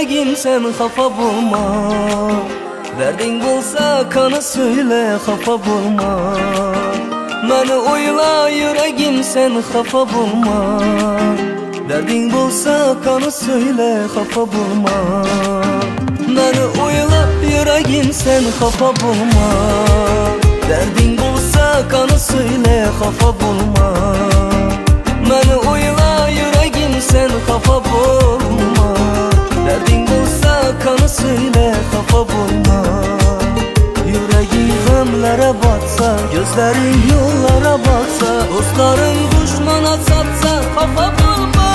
yüreğim sen xafa bulma. Derdin bulsa kanı söyle xafa bulma. Məni oyla yüreğim sen xafa bulma. Derdin bulsa kanı söyle xafa bulma. Məni oyla yüreğim sen xafa bulma. Derdin bulsa kanı söyle xafa bulma. Məni oyla yüreğim sen xafa bulma. Derdin bulsa kanı söyle xafa bulma. Yüreğin gamlara batsa, gözlerin yollara baksa, dostların düşmana satsa xafa bulma.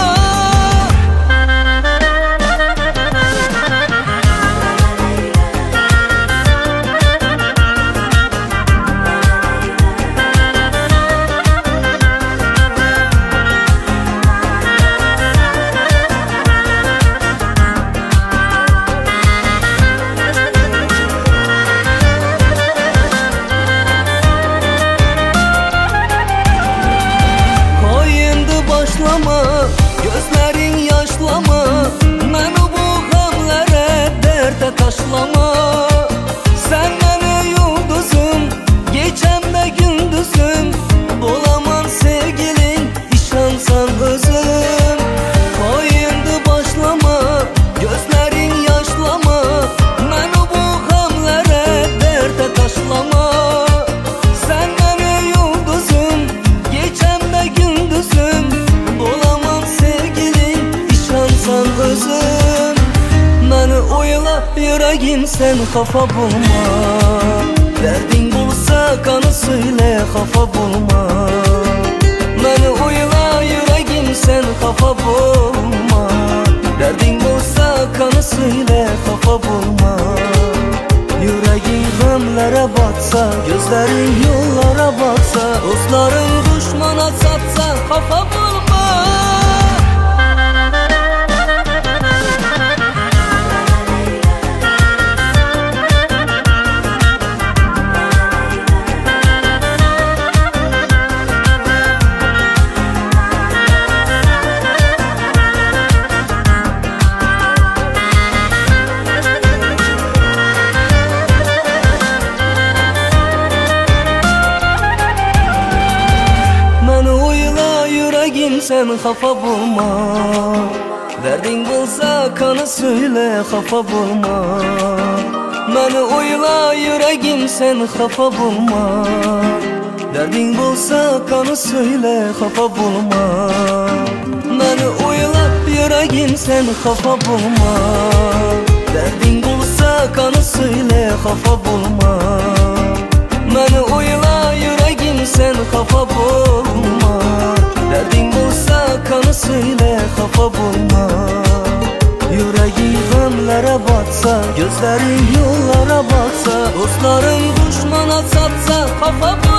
Gözlerin yaşlama, məni bu gamlərə dərdə taşlama. Sən məni yulduzum, gecəmdə gündüzüm, bulaman sevgilin, işansan özüm. Qoyundu başlama, gözlerin yaşlama, məni bu gamlərə dərdə taşlama. Sən məni yulduzum, gecəmdə gündüzüm, özüm. Məni oyla yüreğim sen xafa bulma. Derdin bulsa kanı söyle xafa bulma. Məni oyla yüreğim sen xafa bulma. Derdin bulsa kanı söyle xafa bulma. Yüreğin gamlara batsa, gözlerin yollara baksa, dostların düşmana satsa xafa bulma. Sen xafa bulma. Derdin bulsa kanı söyle xafa bulma. Məni oyla yüreğim sen xafa bulma. Derdin bulsa kanı söyle xafa bulma. Məni oyla yüreğim sen xafa bulma. Derdin bulsa kanı söyle xafa bulma. Məni oyla yüreğim sen xafa bulma. Derdin bulsa kanı söyle xafa bulma. Yüreğin gamlara batsa, gözlerin yollara baksa, dostların düşmana satsa xafa bulma.